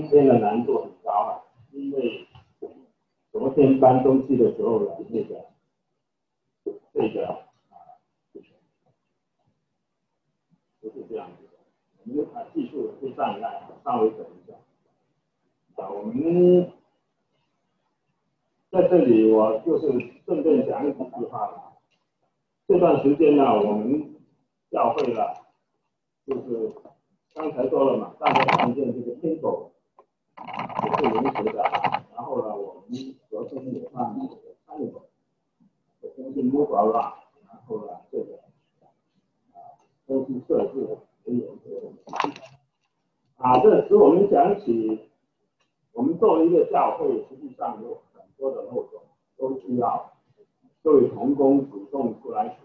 今天的难度很高啊，因为昨天搬东西的时候呢，这个不是这样子的，我们技术有些障碍，稍微等一下。我们在这里我就是顺便讲几句话了。这段时间呢，我们教会了，就是刚才说了嘛，大家看见这个天狗也是临时的，然后呢，我们昨天也办这个餐饮，中心目标了，然后呢，这个都是设置也有这个这使我们想起，我们作为一个教会，实际上有很多的漏洞，都需要各位同工主动出来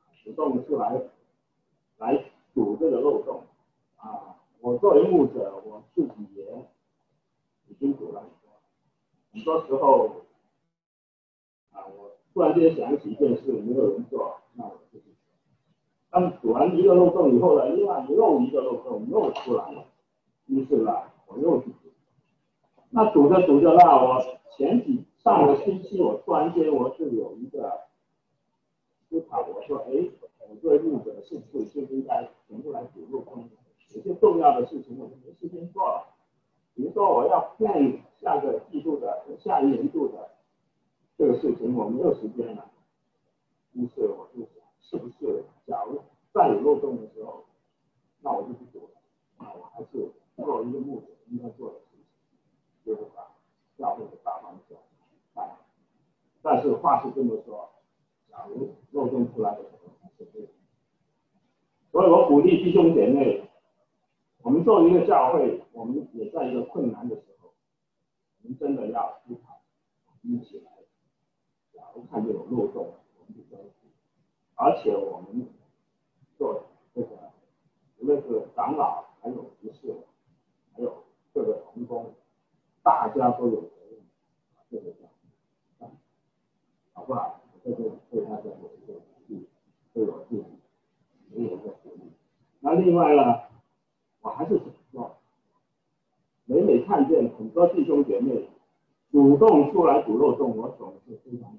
堵这个漏洞我作为牧者，我自己也已经堵了很多时候我突然间想起一件事，没有人做，那我自己做。当堵完一个漏洞以后呢，另外又一个漏洞又出来了，于是呢，我又去堵。那堵着呢，我上个星期我突然间我是有一个思考，我说，我作为牧者是不是就应该全部来堵漏洞？有些重要的事情我就没时间做了，比如说我要plan下一年度的这个事情，我没有时间了。于是我就想，是不是假如再有漏洞的时候，那我就不堵了。那我还是做一个牧者应该做的事情，就是把教会的大方向办。但是话是这么说，假如漏洞出来的时候，还是对的。所以我鼓励弟兄姐妹，我们作为一个教会，我们也在一个困难的时候，我们真的要思考，一起来。假如看见有漏洞，我们就关注。而且我们做这个，无论是长老，还有执事，还有各个同工，大家都有责任把这个讲，好不好？这个对大家有一个鼓励，对我自己也有一个鼓励。那另外呢，我还是想说，每每看见很多弟兄姐妹主动出来堵漏洞，我总是非常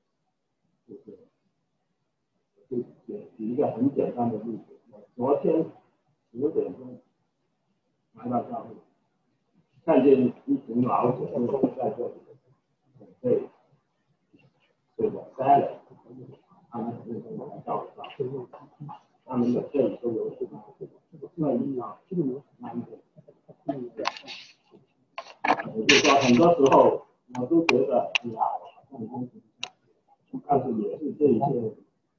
就举一个很简单的例子，我昨天10点钟来到教会，看见一群老者在这里准备这个 salad， 他们很认真的来照顾，他们的这里都有什么外衣我就说很多时候我都觉得，哎呀，我好像公平，但是也是这一些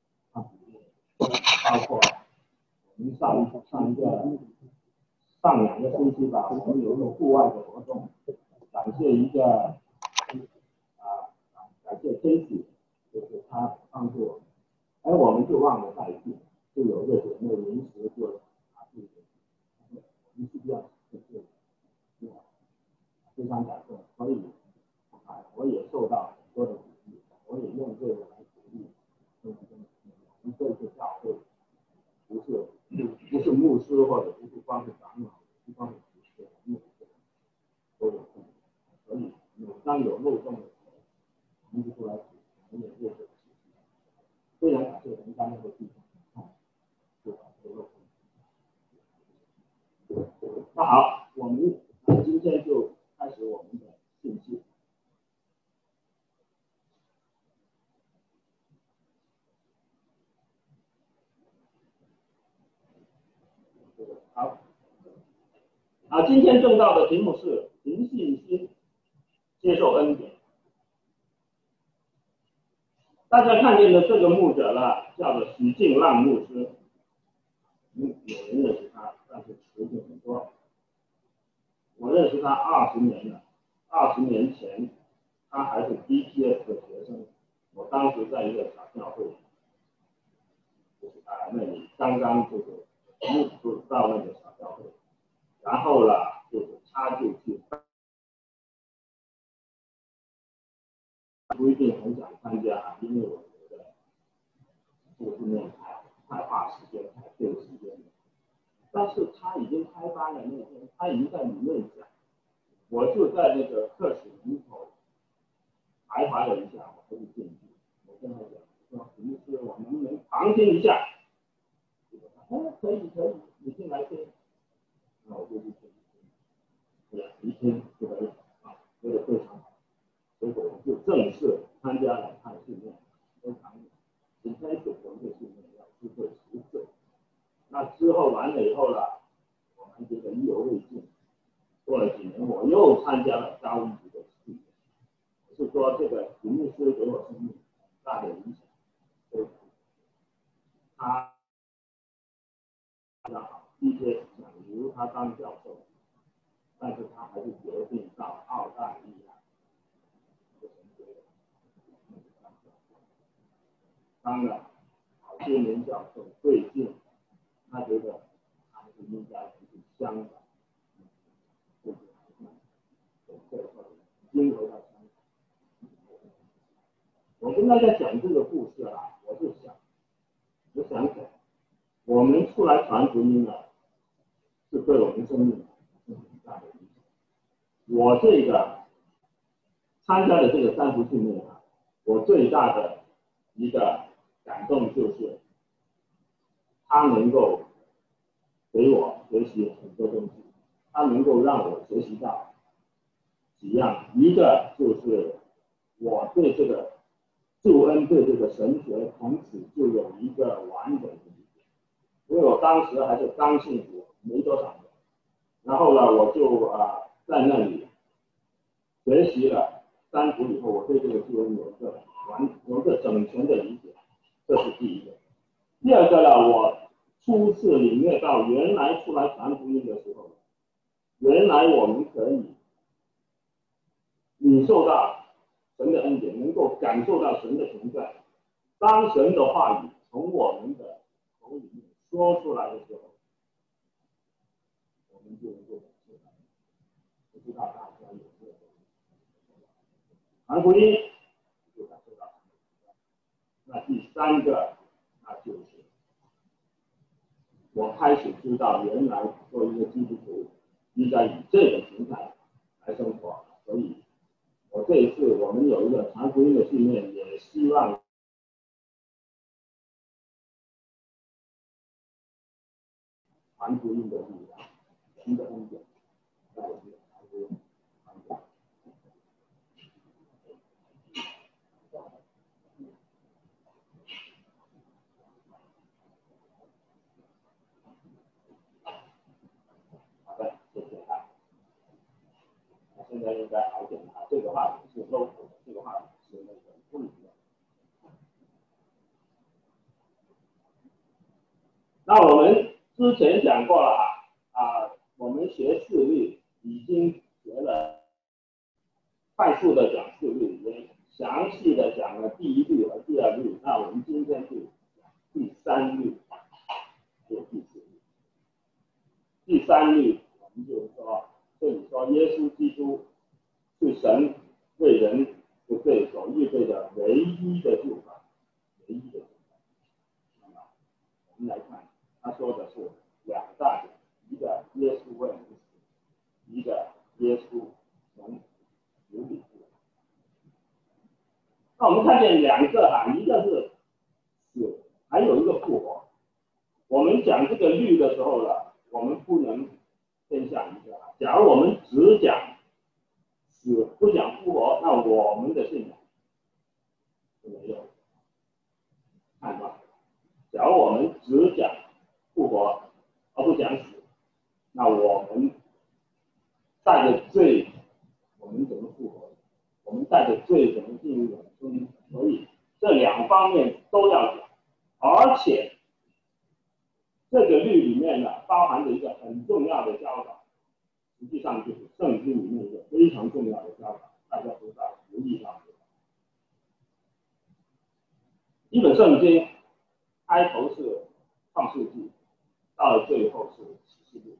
包括我们上2个星期吧，我们有一个户外的活动，感谢天使，就是他帮助我，我们就忘了带去，就有一个姐妹临时就拿去，我们是这样，非常感动，所以我也受到很多的鼓励，我也用这个来鼓励我们这个教会。不是牧师或者不是光是长老，不光是执事，我们都有空。所以当有漏洞的时候，我们就出来补，我们也做这个事情。非常感谢我们刚刚的地方，就把这个漏洞。那好，我们今天就开始我们的信息。好，今天正道的题目是凭信心接受恩典。大家看见的这个牧者呢，叫做许敬浪牧师，有人认识他，但是不是很多。我认识他20年了，20年前他还是 DPS 的学生，我当时在一个小教会，就是那里刚刚就是到那个小教会，然后呢，就是他就去。不一定很想参加，因为我觉得这个训练太花时间，太费时间了。但是他已经开发了那天，他已经在里面讲， 我就在那个课室门口徘徊了一下，我就进去，我跟他讲说，平时我能不能旁听一下？可以，你进来听。那我就去听，一听就可以啊，觉得非常好。结果我就正式参加了他的训练，非常今天是我们的训练要智慧实证。那之后完了以后呢，我们觉得意犹未尽。过了几年，我又参加了高一级的训练。是说这个题目师给我生命很大的影响，所以他比较好，一些想留他当教授，但是他还是决定到澳大利亚当了好些年教授。最近他觉得还是应该去香港，因回到香港。我跟大家讲这个故事啊，我想想，我们出来传福音啊，是对我们生命是很大的影响。我这个参加的这个三福训练啊，我最大的一个感动就是，他能够给我学习很多东西，他能够让我学习到几样，一个就是我对这个救恩、对这个神学从此就有一个完整的理解，因为我当时还是刚信主，没多少年，然后呢，我就在那里学习了三福以后，我对这个救恩有一个整全的理解，这是第一个。第二个呢，我初次领略到原来出来传福音的时候，原来我们可以领受到神的恩典，能够感受到神的存在。当神的话语从我们的口里面说出来的时候，我们就能够感受到。不知道大家有没有传福音就感受到。那第三个，那就是我开始知道，原来做一个基督徒应该以这种形态来生活。所以，我这一次我们有一个传福音的训练，也希望传福音的力量，神的恩典，在我们的传福音当中。好的，谢谢啊。现在应该好点了。这个话题是 local 的，这个话题是那个不一样。那我们之前讲过了我们学四律已经学了，快速的讲四律，也详细的讲了第一律和第二律。那我们今天就讲第三律和第四律。第三律我们就是说，这里说耶稣基督是神为人的罪所预备的唯一的救法，唯一的救法。那么我们来看，他说的是两大点，一个耶稣为我们死，一个耶稣从死里复活。那我们看见两个一个是死，还有一个复活。我们讲这个律的时候呢，我们不能偏向一个。假如我们只讲死不讲复活，那我们的信仰就没有看到。假如我们只讲复活而不讲死，那我们带着罪，我们怎么复活？我们带着罪怎么进入永生？所以这两方面都要讲，而且这个律里面呢，包含着一个很重要的教导，实际上就是圣经里面一个非常重要的教导，大家知道留意到。一本圣经开头是创世纪，到了最后是启示录。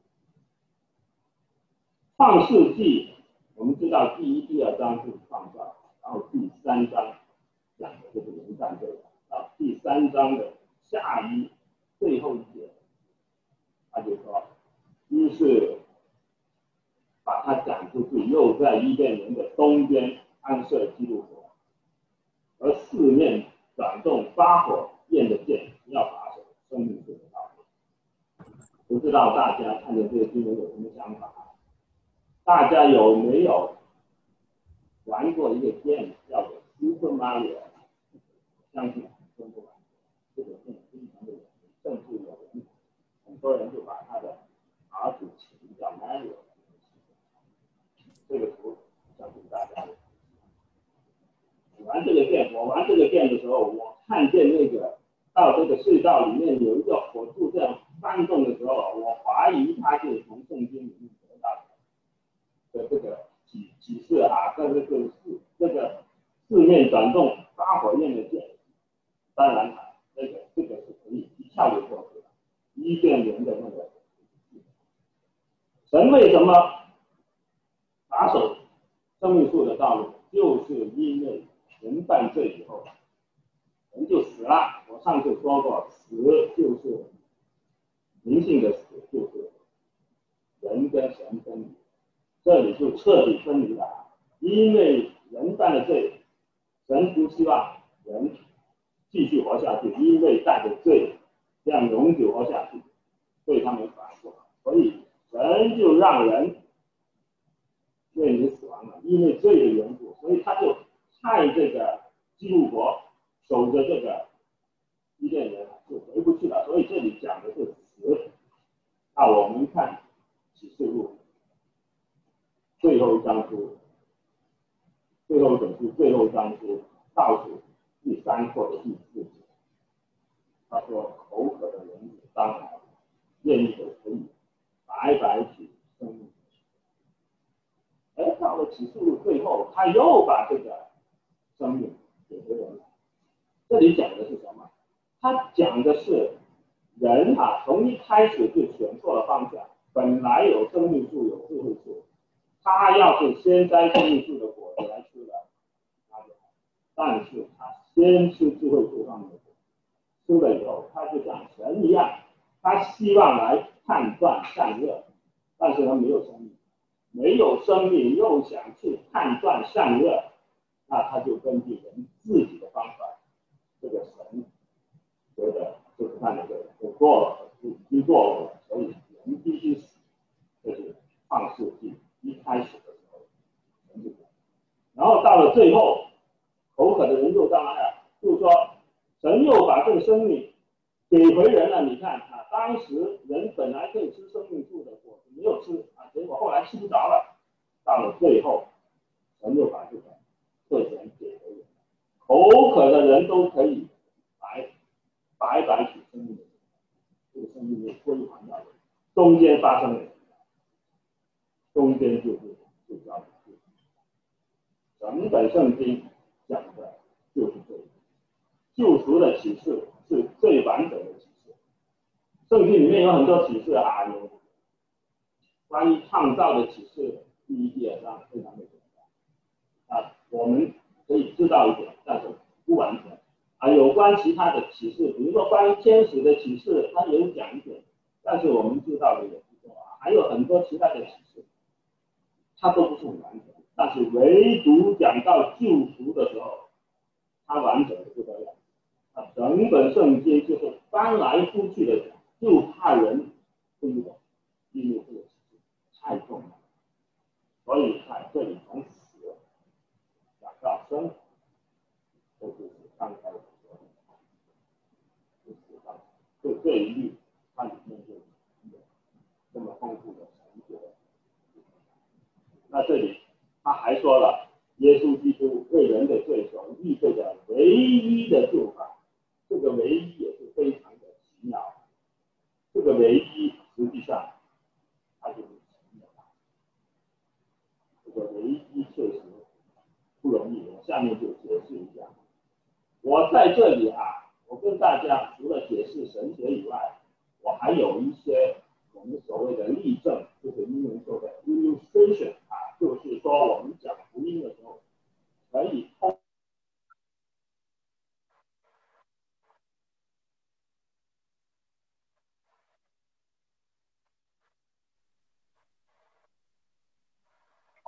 创世纪我们知道第一、第二章是创造，然后第三章讲的就是人战队，到第三章的最后一节，他就说，于是把它展就是又在伊甸园的东边安设基路伯，而四面转动发火焰的剑，要把守生命树的道路。不知道大家看见这个经文有什么想法？大家有没有玩过一个 game 叫做 Super Mario？ 相信很多人玩这个 game 非常的有名，甚至有人很多人就把他的儿子起名叫 Mario。这个图相信大家玩这个店，我玩这个店的时候，我看见那个到这个隧道里面有一个火柱这样翻动的时候，我怀疑它是从圣经里面得到的这个启示啊，这个四面转动发火焰的剑，当然这个是可以一跳就过去的，伊甸园的那个神为什么把守生命树的道路，就是因为人犯罪以后，人就死了。我上次说过，死就是灵性的死，就是人跟神分离，这里就彻底分离了。因为人犯了罪，神不希望人继续活下去，因为带着罪这样永久活下去，对他们反过，所以神就让人面临死亡了，因为罪的缘故，所以他就派这个基路伯守着这个伊甸园，就回不去了。所以这里讲的是死。那我们看启示录最后一章书，最后一本书最后一章书倒数第3课的第4节，他说：“口渴的人当来，愿意的可以白白取生命。”而到了启示录最后，他又把这个生命给回人了。这里讲的是什么？他讲的是人啊，从一开始就选错了方向。本来有生命树，有智慧树，他要是先摘生命树的果子来吃了，那就好。但是他先吃智慧树上面的果，吃了以后，他就像神一样，他希望来判断善恶，但是他没有生命。没有生命又想去判断善恶，那他就根据人自己的方法，这个神觉得就是他那个我做了，已经做了，所以人必须死。这是创世纪一开始的时候，然后到了最后，口渴的人又当然了，就是说神又把这个生命给回人了。你看啊，当时人本来可以吃生命树的果子，没有吃啊，结果后来吃不着了。到了最后，神又把这个特权给回人，口渴的人都可以白白取生命的，这个生命又归还到了。中间发生了什么？中间就叫整本圣经讲的就是这个救赎的启示是最完整的启示。圣经里面有很多启示啊，有关于创造的启示，第1、第2章非常的简单啊，我们可以知道一点，但是不完全啊。有关其他的启示，比如说关于天使的启示，它有讲一点，但是我们知道的也不多啊。还有很多其他的启示，它都不是很完整，但是唯独讲到救赎的时候，它完整的不得了。啊，整本圣经就是翻来覆去的讲，就怕人听不懂，因为这个启示太重了。所以看这里从死讲到生，这就是刚才我说的，就这一律，它里面就有这么丰富的神学。那这里他还说了，耶稣基督为人的罪所预备的唯一的救法，这个唯一也是非常的奇妙。这个唯一实际上它就是神的话，这个唯一确实不容易。我下面就解释一下。我在这里啊，我跟大家除了解释神学以外，我还有一些我们所谓的例证，就是英文说的 illustration 啊，就是说我们讲福音的时候，可以通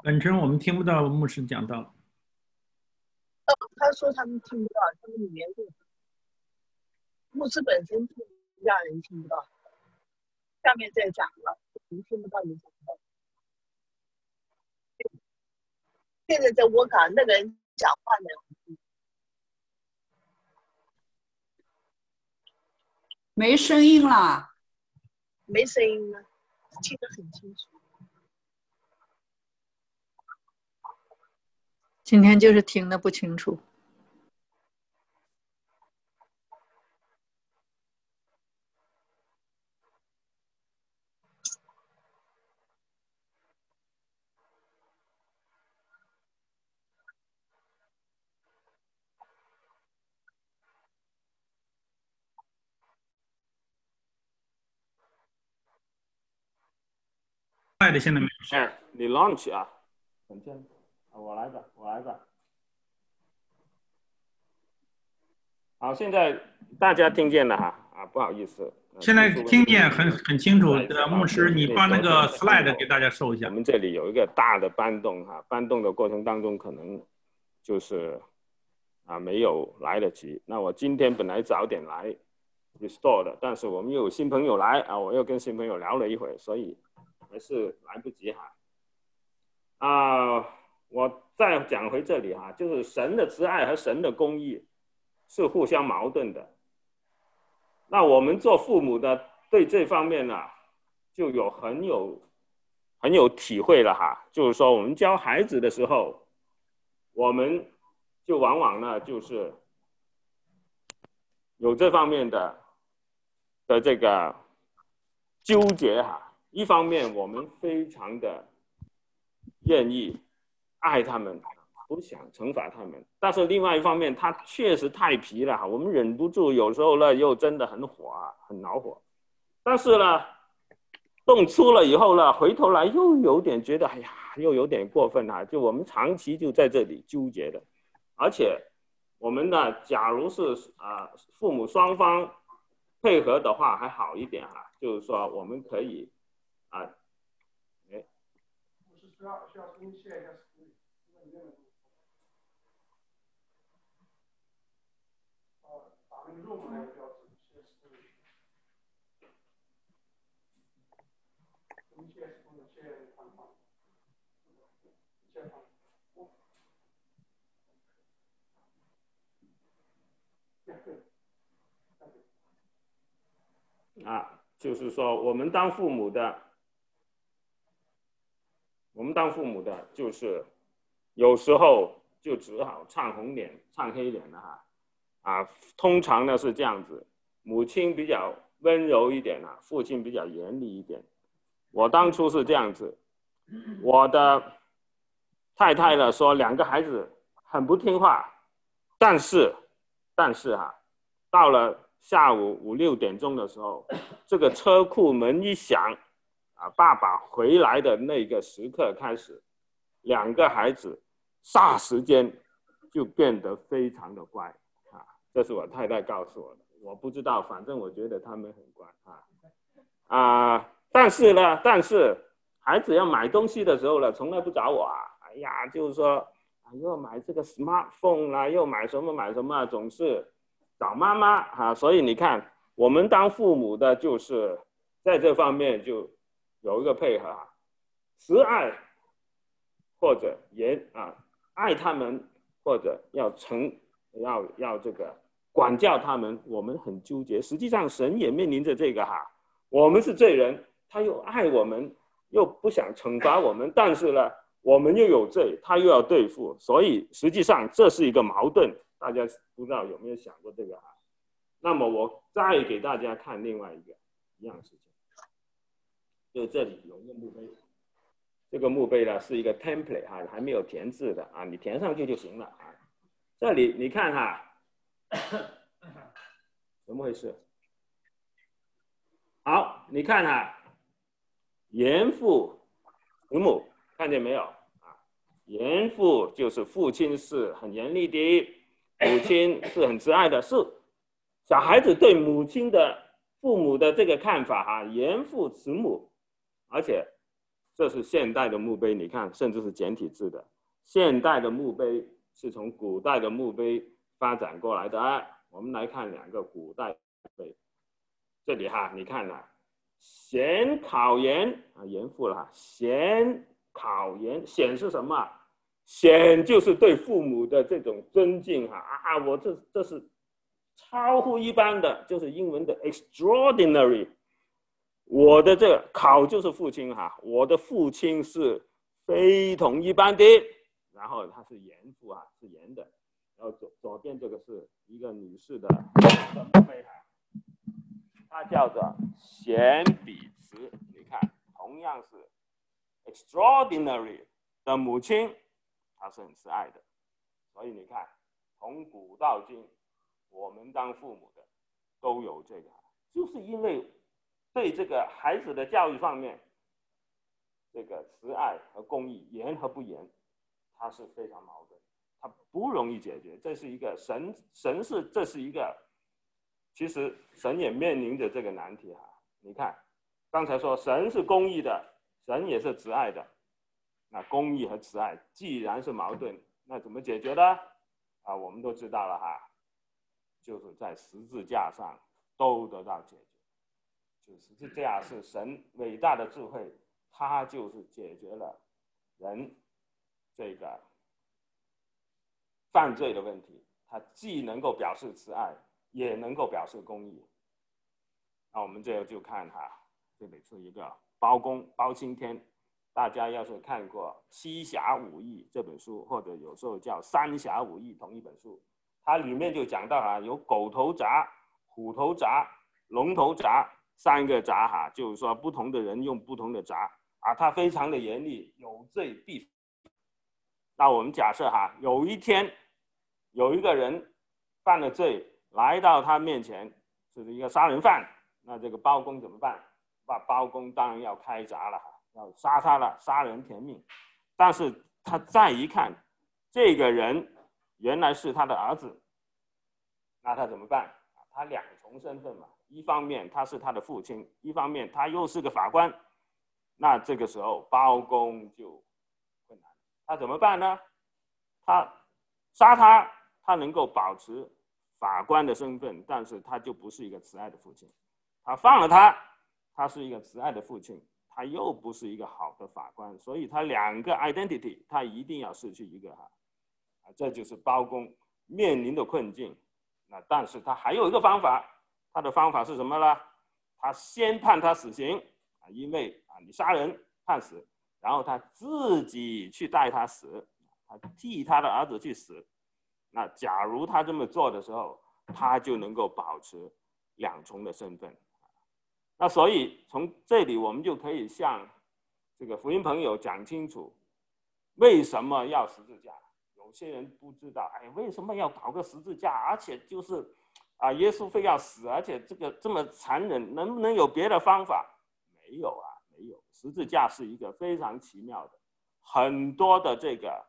本身我们听不到牧师讲道。 他说他们听不到，他们里面牧师本身让人听不到。下面再讲了，你听不到你讲不到。现在在我岗那个人讲话呢， 没声音了， 没声音了，听得很清楚。 今天就是听得不清楚。 快的现在没有事。 你 launch 啊，等下我来吧。好，现在大家听见了哈不好意思。 现在听见很清楚的，牧师，你把那个 slide 给大家收一下。 我们这里有一个大的搬动搬动的过程当中可能就是没有来得及。那我今天本来早点来 restore 的，但是我们又有新朋友来我又跟新朋友聊了一会，所以还是来不及我再讲回这里就是神的慈爱和神的公义是互相矛盾的。那我们做父母的对这方面呢，就很有体会了就是说我们教孩子的时候，我们就往往呢就是有这方面的这个纠结一方面我们非常的愿意爱他们，不想惩罚他们，但是另外一方面他确实太皮了我们忍不住有时候呢又真的很火很恼火，但是呢动粗了以后呢，回头来又有点觉得又有点过分就我们长期就在这里纠结的。而且我们呢假如是父母双方配合的话还好一点就是说我们可以需要公谢一下把那个肉来标志就是说我们当父母的就是有时候就只好唱红脸唱黑脸了通常呢是这样子，母亲比较温柔一点父亲比较严厉一点。我当初是这样子，我的太太呢说两个孩子很不听话，但是到了下午5、6点钟的时候，这个车库门一响爸爸回来的那个时刻开始，两个孩子霎时间就变得非常的乖这是我太太告诉我的，我不知道，反正我觉得他们很乖但是孩子要买东西的时候呢，从来不找我就是说又买这个 smartphone 啦，又买什么总是找妈妈所以你看我们当父母的就是在这方面就有一个配合慈爱或者爱他们，或者要这个管教他们，我们很纠结。实际上神也面临着这个我们是罪人，他又爱我们，又不想惩罚我们，但是呢我们又有罪，他又要对付，所以实际上这是一个矛盾。大家不知道有没有想过这个那么我再给大家看另外一样事情，就这里有一个墓碑，这个墓碑呢是一个 template 还没有填字的你填上去就行了这里你看怎么回事？好，你看严父慈母，看见没有严父就是父亲是很严厉的，母亲是很慈爱的，是小孩子对父母的这个看法严父慈母，而且这是现代的墓碑，你看，甚至是简体字的。现代的墓碑是从古代的墓碑发展过来的啊。我们来看2个古代墓碑，这里哈，你看啊，咸考严啊，严复了哈，咸考严，咸是什么？咸就是对父母的这种尊敬哈啊，我这是超乎一般的，就是英文的 extraordinary。我的这个考就是父亲哈，我的父亲是非同一般的，然后他是严父啊，是严的，然后左边这个是一个女士的墓碑哈，它叫做咸比茨，你看，同样是 extraordinary 的母亲，她是很慈爱的，所以你看，从古到今，我们当父母的都有这个，就是因为对这个孩子的教育方面，这个慈爱和公义，严和不严，它是非常矛盾，它不容易解决。这是一个这是一个，其实神也面临着这个难题哈。你看，刚才说神是公义的，神也是慈爱的，那公义和慈爱既然是矛盾，那怎么解决呢？啊，我们都知道了哈，就是在十字架上都得到解决。就十字架是神伟大的智慧，它就是解决了人这个犯罪的问题，它既能够表示慈爱，也能够表示公义。那我们这个就看哈，这里是一个包公包青天，大家要是看过《七侠五义》这本书，或者有时候叫《三侠五义》同一本书，它里面就讲到啊，有狗头铡、虎头铡、龙头铡3个铡哈，就是说不同的人用不同的铡啊，它非常的严厉，有罪必罚。那我们假设哈，有一天有一个人犯了罪，来到他面前，是一个杀人犯，那这个包公怎么办？包公当然要开铡了，要杀他了，杀人填命。但是他再一看，这个人原来是他的儿子，那他怎么办？他2重身份嘛，一方面他是他的父亲，一方面他又是个法官，那这个时候包公就困难，他怎么办呢？他杀他，他能够保持法官的身份，但是他就不是一个慈爱的父亲。他放了他，他是一个慈爱的父亲，他又不是一个好的法官，所以他2个 identity， 他一定要失去一个哈，这就是包公面临的困境。那但是他还有一个方法，他的方法是什么呢？他先判他死刑，因为你杀人判死，然后他自己去带他死，他替他的儿子去死。那假如他这么做的时候，他就能够保持2重的身份。那所以从这里我们就可以向这个福音朋友讲清楚，为什么要十字架？有些人不知道，哎，为什么要搞个十字架？而且就是耶稣非要死，而且这个这么残忍，能不能有别的方法？没有啊，没有。十字架是一个非常奇妙的，很多的这个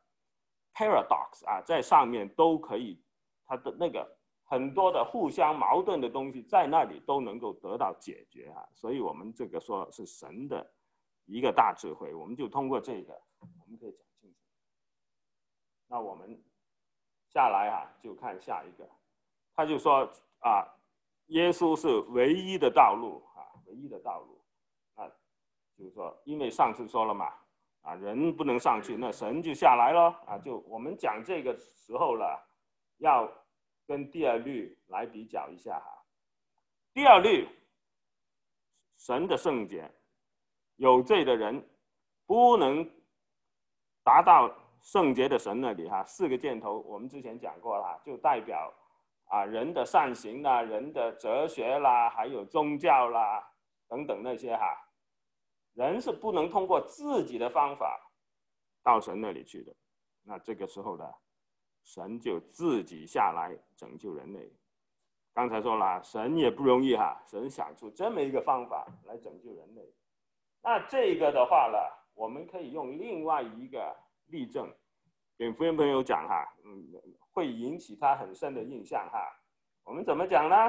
paradox 啊，在上面都可以，它的那个很多的互相矛盾的东西在那里都能够得到解决啊。所以我们这个说是神的一个大智慧，我们就通过这个，我们可以讲清楚。那我们下来就看下一个，他就说耶稣是唯一的道路唯一的道路就是说，因为上次说了嘛人不能上去，那神就下来了就我们讲这个时候了，要跟第2律来比较一下第2律，神的圣洁，有罪的人不能达到圣洁的神那里4个箭头我们之前讲过了，就代表人的善行啦、人的哲学啦，还有宗教啦等等那些人是不能通过自己的方法到神那里去的。那这个时候呢，神就自己下来拯救人类。刚才说了，神也不容易神想出这么一个方法来拯救人类。那这个的话呢，我们可以用另外一个例证给福音朋友讲会引起他很深的印象我们怎么讲呢？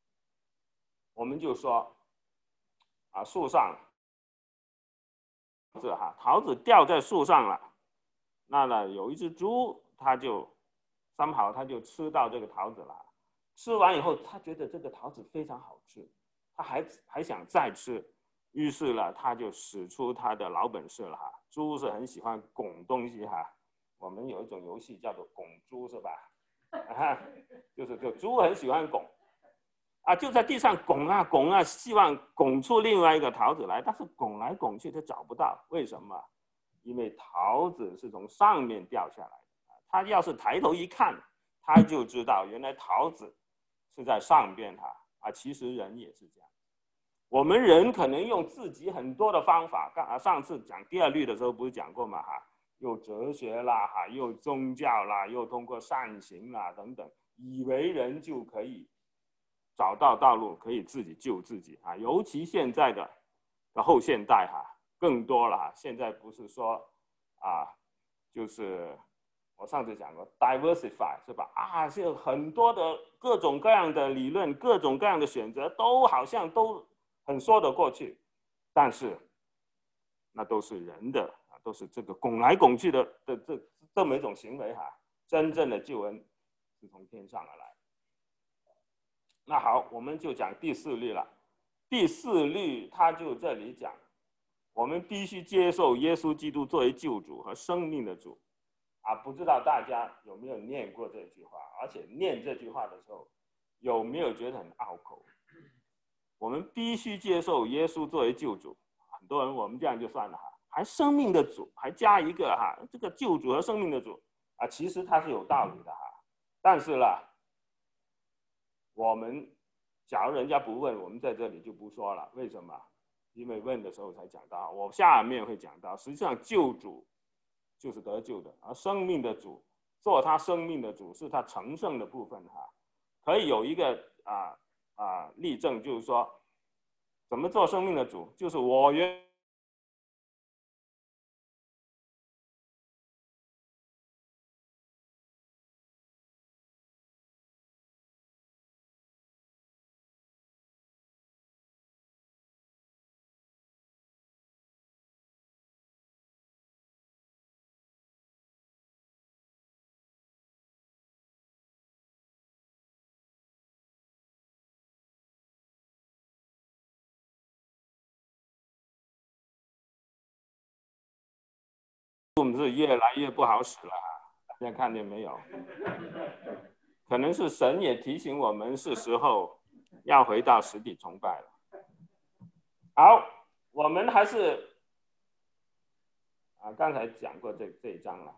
我们就说树上子哈，桃子掉在树上了，那呢有一只猪，它就吃到这个桃子了，吃完以后，它觉得这个桃子非常好吃，它还想再吃，于是呢，它就使出它的老本事了哈。猪是很喜欢拱东西哈，我们有一种游戏叫做拱猪是吧？就是猪很喜欢拱。就在地上拱啊拱啊，希望拱出另外一个桃子来，但是拱来拱去它找不到，为什么？因为桃子是从上面掉下来的，他要是抬头一看，他就知道原来桃子是在上边其实人也是这样，我们人可能用自己很多的方法，上次讲第二律的时候不是讲过吗？又哲学啦又宗教啦，又通过善行啦等等，以为人就可以找到道路，可以自己救自己尤其现在的后现代更多了现在不是说就是我上次讲过 diversify 是吧？是有很多的各种各样的理论，各种各样的选择，都好像都很说得过去，但是那都是人的都是这个拱来拱去的这么一种行为真正的救恩是从天上而来。那好，我们就讲第4律了。第4律它就这里讲，我们必须接受耶稣基督作为救主和生命的主不知道大家有没有念过这句话，而且念这句话的时候有没有觉得很拗口？我们必须接受耶稣作为救主，很多人我们这样就算了还生命的主，还加一个这个救主和生命的主其实它是有道理的但是呢，我们假如人家不问，我们在这里就不说了。为什么？因为问的时候才讲到，我下面会讲到，实际上救主就是得救的，而生命的主做他生命的主是他成圣的部分可以有一个例证，就是说怎么做生命的主，就是我原是越来越不好使了大家看见没有？可能是神也提醒我们是时候要回到实体崇拜了。好，我们还是刚才讲过这一章了，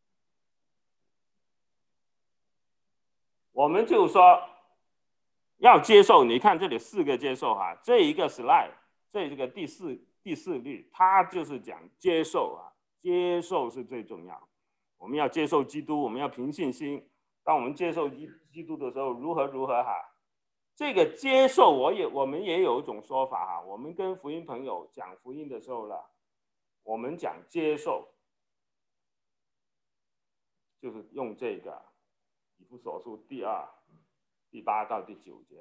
我们就说要接受，你看这里4个接受这一个 slide， 这个第四律，它就是讲接受接受是最重要。我们要接受基督，我们要凭信心。当我们接受基督的时候，如何这个接受我们也有一种说法我们跟福音朋友讲福音的时候了，我们讲接受，就是用这个以弗所书第2、第8到第9节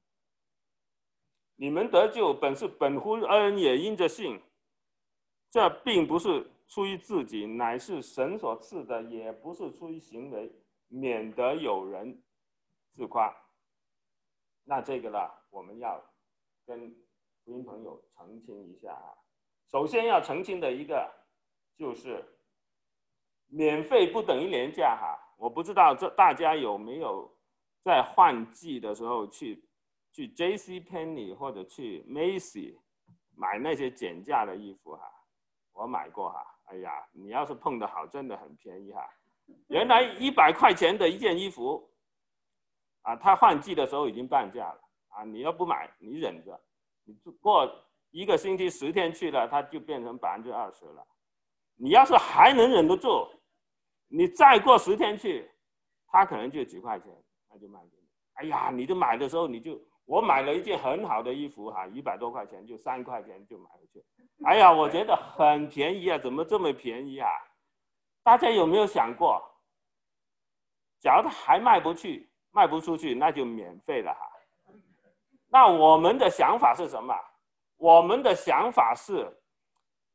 你们得救本是本乎恩，也因着信，这并不是出于自己，乃是神所赐的，也不是出于行为，免得有人自夸。那这个呢，我们要跟福音朋友澄清一下首先要澄清的一个就是免费不等于廉价我不知道大家有没有在换季的时候去 JCPenney 或者去 Macy 买那些减价的衣服我买过哎呀，你要是碰得好，真的很便宜原来100块钱的一件衣服它换季的时候已经半价了你要不买，你忍着，你过1个星期10天去了，它就变成20%了。你要是还能忍得住，你再过10天去，它可能就几块钱，那就卖给你。哎呀，你就买的时候我买了一件很好的衣服100多块钱，就3块钱就买回去。哎呀，我觉得很便宜怎么这么便宜大家有没有想过，假如它还卖不出去，那就免费了那我们的想法是什么？我们的想法是，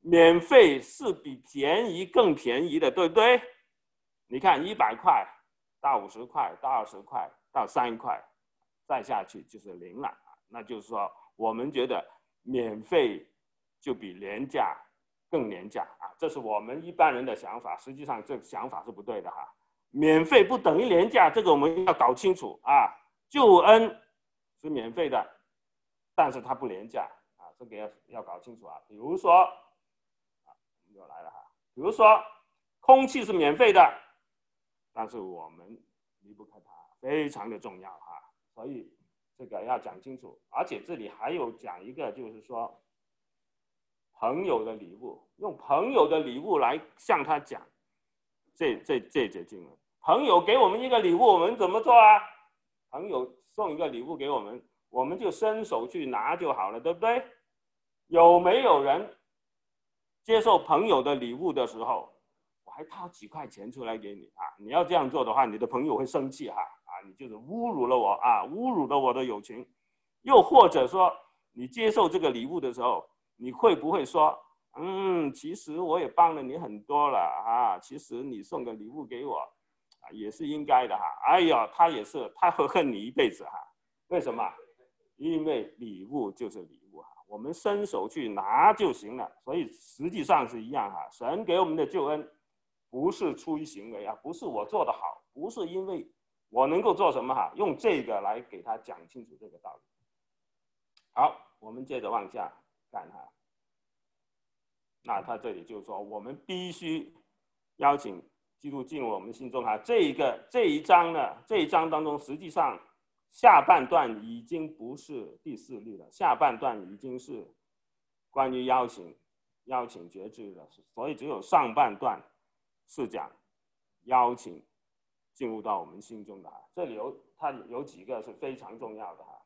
免费是比便宜更便宜的，对不对？你看100块到50块到20块到3块，再下去就是0了。那就是说，我们觉得免费就比廉价更廉价啊，这是我们一般人的想法。实际上，这个想法是不对的哈。免费不等于廉价，这个我们要搞清楚啊。救恩是免费的，但是它不廉价啊，这个要搞清楚啊。比如说，又来了哈，比如说空气是免费的，但是我们离不开它，非常的重要哈。所以这个要讲清楚。而且这里还有讲一个，就是说朋友的礼物，用朋友的礼物来向他讲这节经文。朋友给我们一个礼物，我们怎么做啊？朋友送一个礼物给我们，我们就伸手去拿就好了，对不对？有没有人接受朋友的礼物的时候，我还掏几块钱出来给你啊？你要这样做的话，你的朋友会生气哈啊，你就是侮辱了我啊，侮辱了我的友情。又或者说，你接受这个礼物的时候，你会不会说，其实我也帮了你很多了啊，其实你送个礼物给我啊，也是应该的哈。哎呀，他也是，他会恨你一辈子哈。为什么？因为礼物就是礼物哈，我们伸手去拿就行了。所以实际上是一样哈，神给我们的救恩不是出于行为啊，不是我做得好，不是因为我能够做什么哈，用这个来给他讲清楚这个道理。好，我们接着往下看哈。那他这里就是说，我们必须邀请基督进入我们心中哈。这一章呢，这一章当中，实际上下半段已经不是第4律了，下半段已经是关于邀请决志的，所以只有上半段是讲邀请进入到我们心中的哈。这里它有几个是非常重要的哈，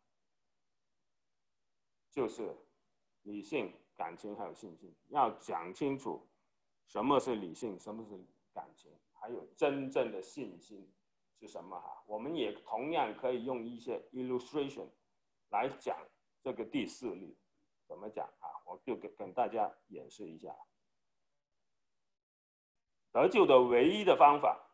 就是理性、感情还有信心，要讲清楚什么是理性，什么是感情，还有真正的信心是什么哈。我们也同样可以用一些 illustration 来讲这个第4律怎么讲啊？我就跟大家演示一下。得救的唯一的方法，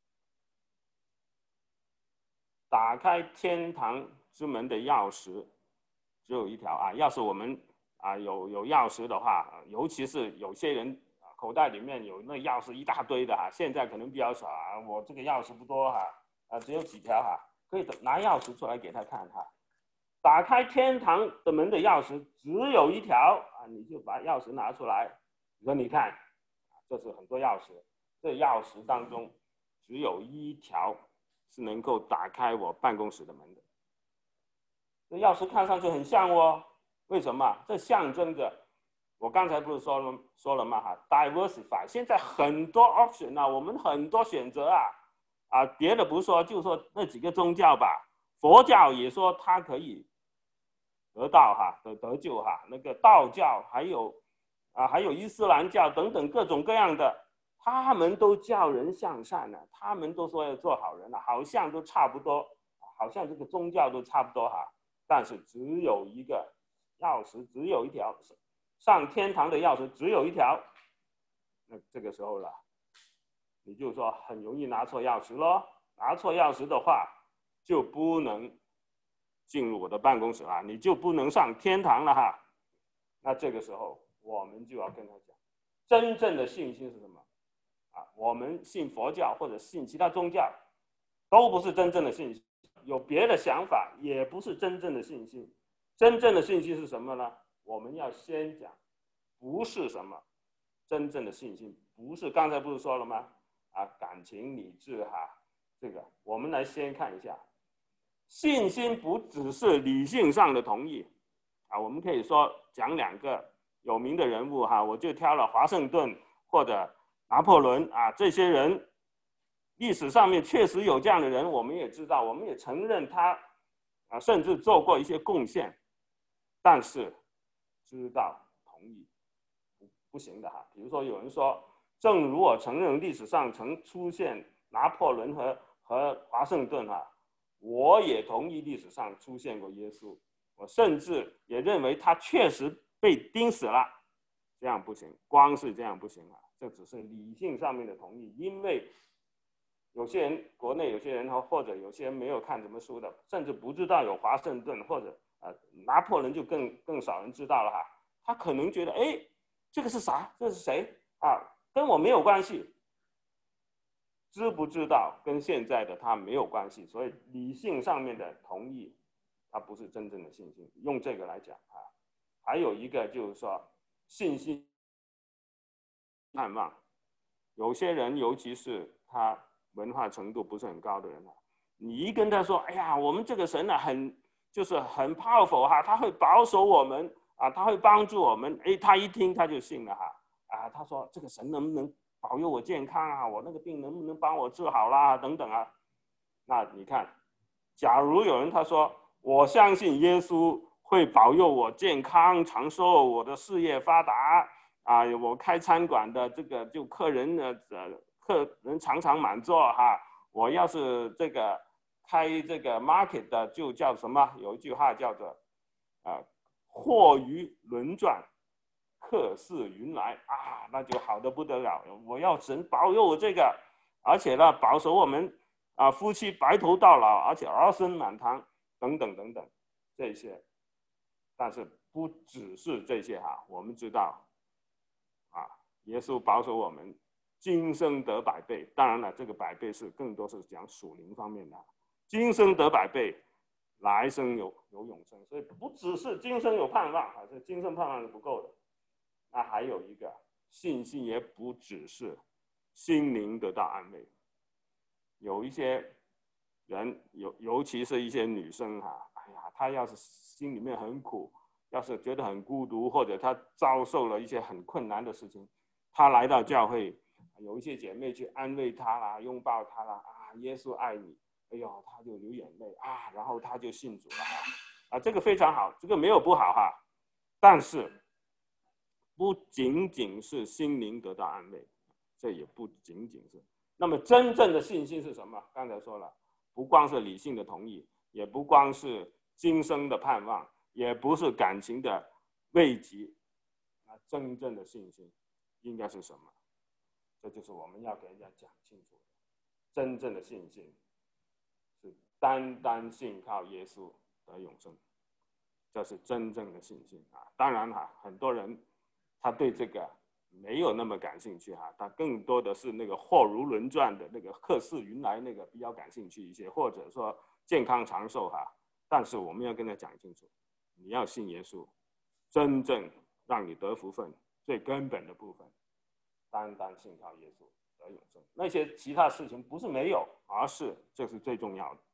打开天堂之门的钥匙只有一条啊！要是我们有钥匙的话，尤其是有些人口袋里面有那钥匙一大堆的哈，现在可能比较少啊，我这个钥匙不多哈，只有几条哈，可以拿钥匙出来给他看哈。打开天堂的门的钥匙只有一条啊，你就把钥匙拿出来，你说你看，这是很多钥匙，这钥匙当中只有一条是能够打开我办公室的门的。这钥匙看上去很像哦，为什么？这象征着我刚才不是说了吗？哈 ，diversify， 现在很多 option 啊，我们很多选择啊，别的不说，就说那几个宗教吧，佛教也说它可以得到得救哈，那个道教还有伊斯兰教等等各种各样的，他们都叫人向善呢，他们都说要做好人了，好像都差不多，好像这个宗教都差不多哈。但是只有一个钥匙，只有一条，上天堂的钥匙只有一条。那这个时候了，你就说很容易拿错钥匙咯。拿错钥匙的话，就不能进入我的办公室了，你就不能上天堂了哈。那这个时候，我们就要跟他讲，真正的信心是什么？我们信佛教或者信其他宗教，都不是真正的信心。有别的想法也不是真正的信心。真正的信心是什么呢？我们要先讲，不是什么真正的信心，不是刚才不是说了吗？感情、理智这个我们来先看一下，信心不只是理性上的同意我们可以说讲2个有名的人物我就挑了华盛顿或者拿破仑这些人。历史上面确实有这样的人，我们也知道，我们也承认他甚至做过一些贡献，但是知道同意不行的比如说有人说，正如我承认历史上曾出现拿破仑和华盛顿我也同意历史上出现过耶稣，我甚至也认为他确实被钉死了， 这样不行，光是这样不行啊，这只是理性上面的同意，因为有些人国内有些人或者有些人没有看什么书的，甚至不知道有华盛顿或者拿破仑就更少人知道了哈，他可能觉得哎，这个是啥？这是谁啊？跟我没有关系。知不知道跟现在的他没有关系，所以理性上面的同意，它不是真正的信心。用这个来讲啊，还有一个就是说信心盼望，有些人尤其是他文化程度不是很高的人，你一跟他说，哎呀，我们这个神啊就是很 powerful 哈，他会保守我们啊，他会帮助我们，哎，他一听他就信了哈啊，他说这个神能不能保佑我健康啊，我那个病能不能帮我治好啦等等啊。那你看，假如有人他说我相信耶稣会保佑我健康长寿，我的事业发达啊，我开餐馆的这个就客人常常满座哈，我要是这个开这个 market 的就叫什么，有一句话叫做货于轮转，客似云来啊，那就好的不得了。我要神保佑我这个，而且呢，保守我们啊夫妻白头到老，而且儿孙满堂等等等等这些。但是不只是这些哈，我们知道啊，耶稣保守我们今生得百倍。当然了，这个百倍是更多是讲属灵方面的，今生得百倍，来生有永生。所以不只是今生有盼望，这今生盼望是不够的。那还有一个信心，也不只是心灵得到安慰。有一些人，尤其是一些女生哈，哎呀，她要是心里面很苦，要是觉得很孤独，或者她遭受了一些很困难的事情，她来到教会，有一些姐妹去安慰她啦，拥抱她啦，啊，耶稣爱你，哎呦，她就流眼泪啊，然后她就信主了啊，这个非常好，这个没有不好哈，但是不仅仅是心灵得到安慰，这也不仅仅是。那么真正的信心是什么？刚才说了，不光是理性的同意，也不光是今生的盼望，也不是感情的慰藉。那真正的信心应该是什么？这就是我们要给人家讲清楚的。真正的信心是单单信靠耶稣得永生，这是真正的信心啊！当然哈，很多人他对这个没有那么感兴趣哈，他更多的是那个货如轮转的那个客似云来那个比较感兴趣一些，或者说健康长寿哈。但是我们要跟他讲清楚，你要信耶稣，真正让你得福分最根本的部分，单单信靠耶稣得永生。那些其他事情不是没有，而是这是最重要的。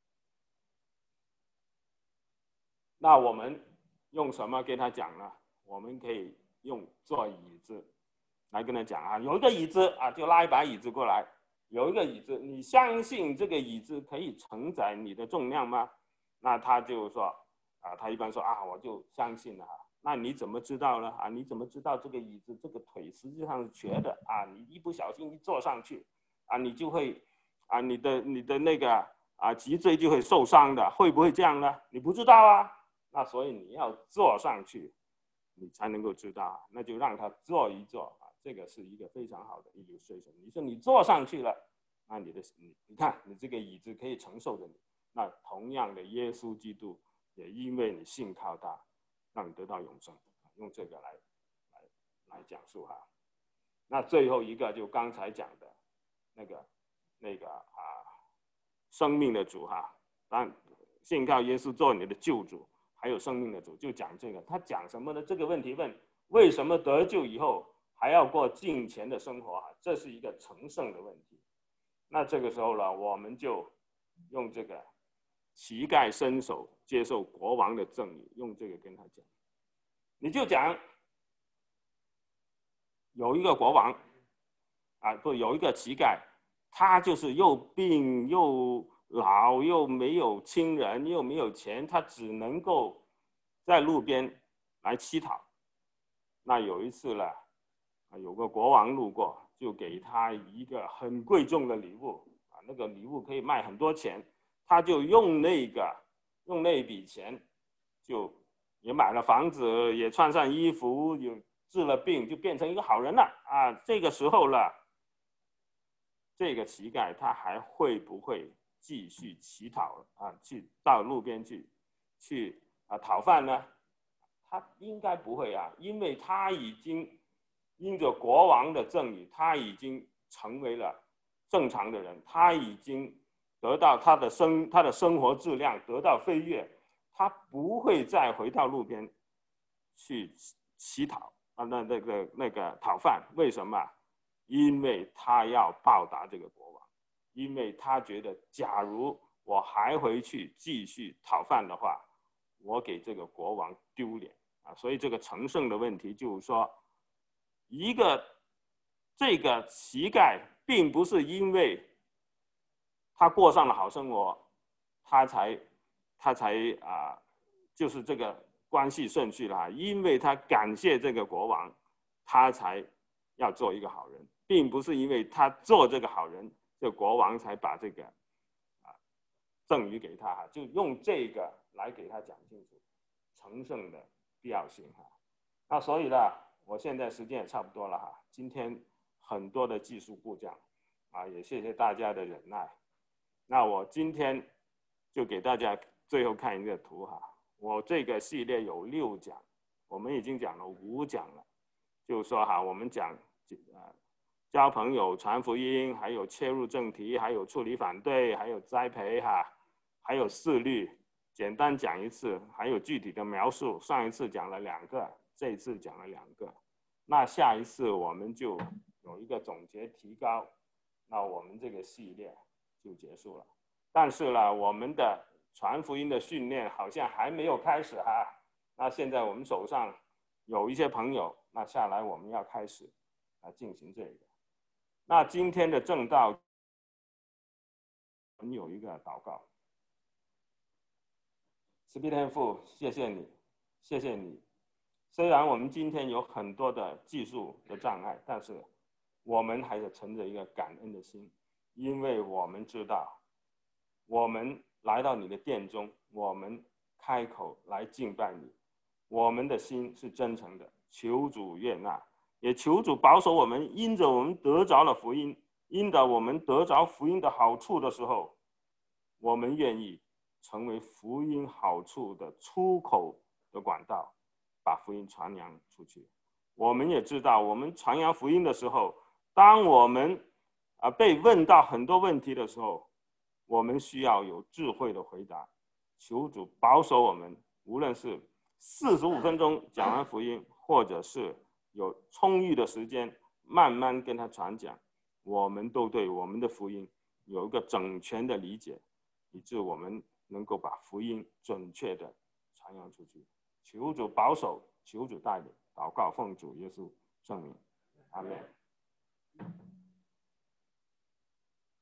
那我们用什么跟他讲呢？我们可以用坐椅子来跟他讲啊，有一个椅子啊，就拉一把椅子过来，有一个椅子，你相信这个椅子可以承载你的重量吗？那他就说啊，他一般说啊，我就相信了。那你怎么知道呢？啊，你怎么知道这个椅子这个腿实际上是瘸的啊？你一不小心一坐上去啊，你就会啊，你的那个啊脊椎就会受伤的，会不会这样呢？你不知道啊。那所以你要坐上去，你才能够知道，那就让他坐一坐啊，这个是一个非常好的 illustration。你说你坐上去了，那你看你这个椅子可以承受着你。那同样的，耶稣基督也因为你信靠他，让你得到永生。用这个来讲述哈。那最后一个就刚才讲的那个啊，生命的主哈，当然信靠耶稣做你的救主。还有生命的主就讲这个，他讲什么呢？这个问题问为什么得救以后还要过敬虔的生活啊？这是一个成圣的问题。那这个时候呢，我们就用这个膝盖伸手接受国王的赠礼，用这个跟他讲。你就讲有一个国王啊，不有一个乞丐，他就是又病又老又没有亲人又没有钱，他只能够在路边来乞讨。那有一次呢，有个国王路过，就给他一个很贵重的礼物啊，那个礼物可以卖很多钱，他就用那笔钱，就也买了房子，也穿上衣服， 治了病就变成一个好人了啊。这个时候了，这个乞丐他还会不会继续乞讨啊？去到路边去讨饭呢？他应该不会啊，因为他已经因着国王的赠予，他已经成为了正常的人，他已经得到他的生活质量得到飞跃，他不会再回到路边去乞讨啊，那个讨饭。为什么？因为他要报答这个国王，因为他觉得，假如我还回去继续讨饭的话，我给这个国王丢脸啊。所以这个成圣的问题就是说，这个乞丐并不是因为他过上了好生活，他才就是这个关系顺序了，因为他感谢这个国王，他才要做一个好人，并不是因为他做这个好人，这个国王才把这个赠予给他，就用这个来给他讲清楚成圣的必要性哈。那所以呢，我现在时间也差不多了哈，今天很多的技术故障啊，也谢谢大家的忍耐。那我今天就给大家最后看一个图哈。我这个系列有6讲，我们已经讲了5讲了，就是说哈，我们讲交朋友、传福音，还有切入正题，还有处理反对，还有栽培哈，还有4律，简单讲一次，还有具体的描述。上一次讲了2个，这一次讲了2个，那下一次我们就有一个总结提高，那我们这个系列就结束了。但是呢，我们的传福音的训练好像还没有开始哈。那现在我们手上有一些朋友，那下来我们要开始进行这个。那今天的正道，我们有一个祷告。慈悲天父，谢谢你，谢谢你。虽然我们今天有很多的技术的障碍，但是我们还是存着一个感恩的心，因为我们知道，我们来到你的殿中，我们开口来敬拜你，我们的心是真诚的，求主悦纳，也求主保守我们，因着我们得着了福音，因着我们得着福音的好处的时候，我们愿意成为福音好处的出口的管道，把福音传扬出去。我们也知道，我们传扬福音的时候，当我们被问到很多问题的时候，我们需要有智慧的回答。求主保守我们，无论是45分钟讲完福音，或者是有充裕的时间慢慢跟他传讲，我们都对我们的福音有一个整全的理解，以致我们能够把福音准确的传扬出去。求主保守，求主带领，祷告奉主耶稣圣名，阿们。